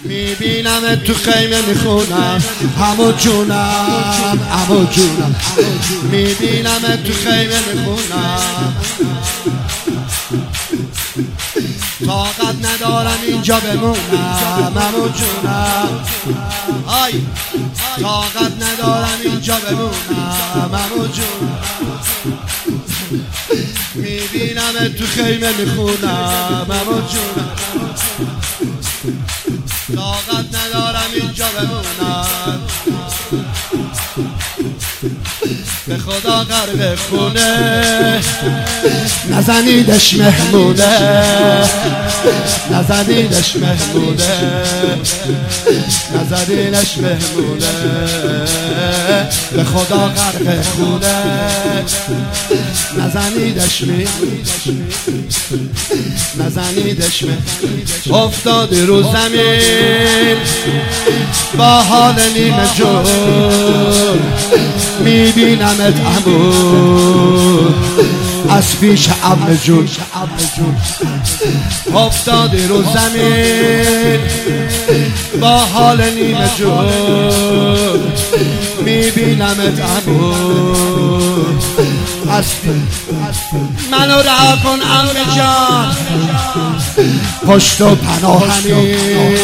میبینم تو خیمه میخونم همو جونم همو جونم میبینم تو خیمه میخونم طاقت ندارم اینجا بمونم همو جونم آی طاقت ندارم اینجا بمونم همو جونم میبینم تو خیمه میخونم همو جونم طاقت ندارم اینجا بمونم به خدا غرق خونه نزنیدش مهمونه نزنیدش مهمونه نزنیدش مهمونه به خدا غرق خونه نزنیدش نزنیدش افتادی رو زمین با حال نیمه جون میبینمت عمو از پیش عمه جون افتادی رو زمین با حال نیمه جون میبینمت عمو منو رها کن عمه جان پشت و پناهمی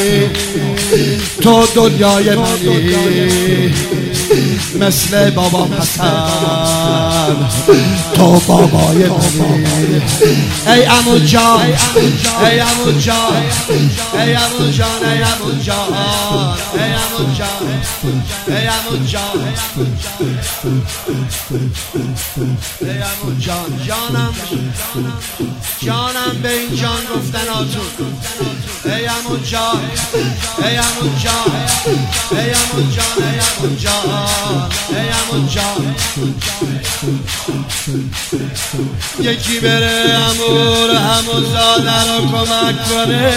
تو دنیای منی مثل بابا حسن تو بابای منی ای عمو جان ای عمو جان ای عمو جان ای عمو جان ای عمو جان ای عمو جان ای عمو جان جانم جانم به این جان گفتناتون ای عمو جان ای عمو جان ای عمو جان ای عمو جان ای عمو جان یکی بره عمو زاده رو کمک کنه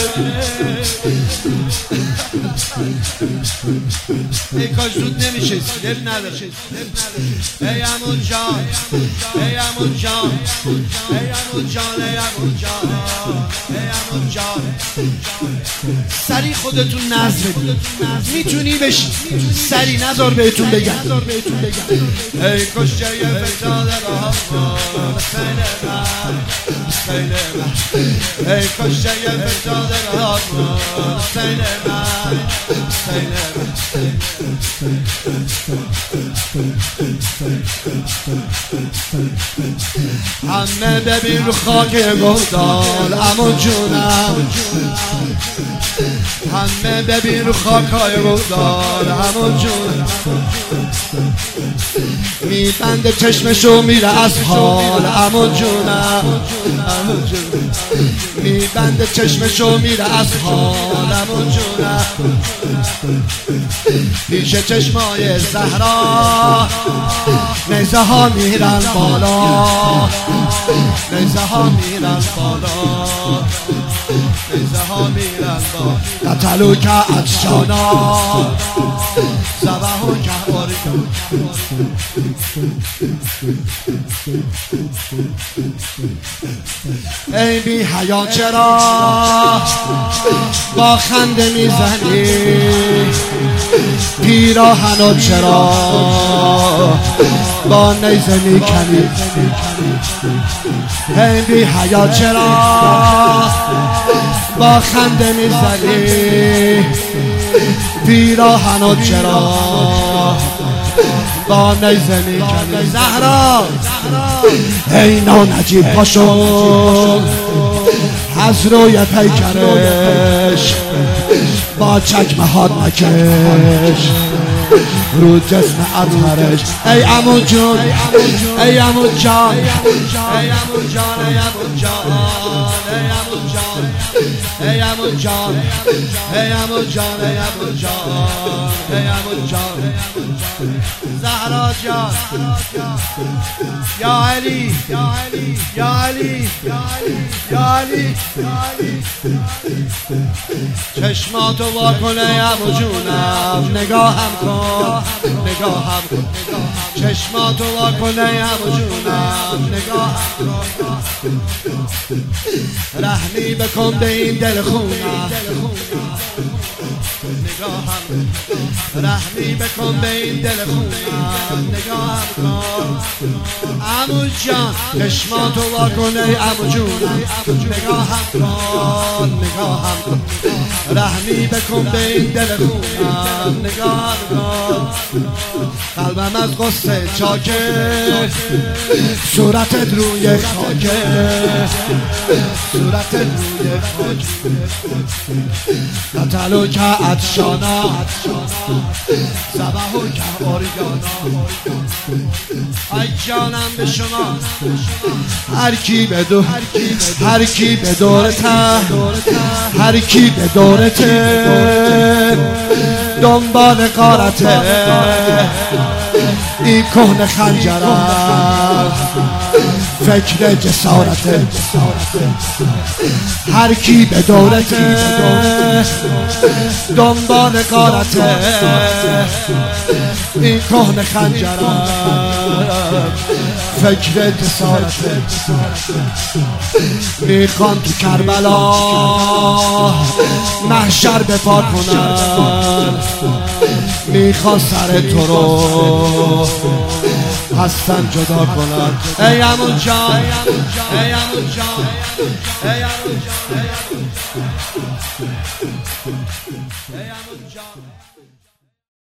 ای کاش زود نمیشه دل نداره ای عمو جان ای عمو جان ای عمو جان ای عمو جان ای عمو جان سری خودتون نظر میتونی بشی سری نذار بهتون بگم ای کشته فتاده رحمان حسین من ای کشته فتاده رحمان حسین من حسین همه ببین رو خاک گودال عمو جونم همه ببین رو خاکای گودال عمو جونم میبنده چشمشو میره از حال عمو جونم میبنده چشمشو میره از حال عمو جونم پیش چشمای زهرا نیزه ها میرن بالا نیزه ها میرن بالا نیزه ها میرن بالا قتلو که عطشانا زبهو که بارکن ای بی حیا چرا با خنده میزنی پیراهنو چرا با نیزه میکنی ای بی حیا چرا با خنده میزنی پیراهنو چرا با نیزه میکنی زهرا ای نانجیب پاشو از روی پیکرش با چکمه هات نکش رو جسم اطهرش ای عمو جون ای عمو جان ای عمو جان ای عمو جان ای عمو جان ای عمو جان ای عمو جان ای عمو جان ای عمو جان زهرا جان یا علی یا علی یا علی یا علی چشماتو وا کن ای عمو جونم نگاهم کن نگاهم کن چشماتو وا کن ای عمو جونم نگاهم کن رحمی بکن به این دل خونم نگاهم رحمی بکن به این دل خونم نگاهم کن عمو جان چشماتو وا کن ای عمو جونم نگاهم کن رحمی بکن به این دل خونم نگاهم کن قلبم از غصه چاکه صورتت روی خاکه صورتت روی خاکه قتلو که عطشانا سبحو که اوریانا ای جانم به شما هر کی به دورته هر کی به دورته دنبال قارته این کهنه خنجرم فکر جسارته هر کی به دورته دنبال قارته این کهنه خنجرم فکر جسارته میخوان تو کربلا محشر بپا کنن میخوان سر تو رو هستن جدا کنن ای عمو جان ای عمو جان ای عمو جان ای عمو جان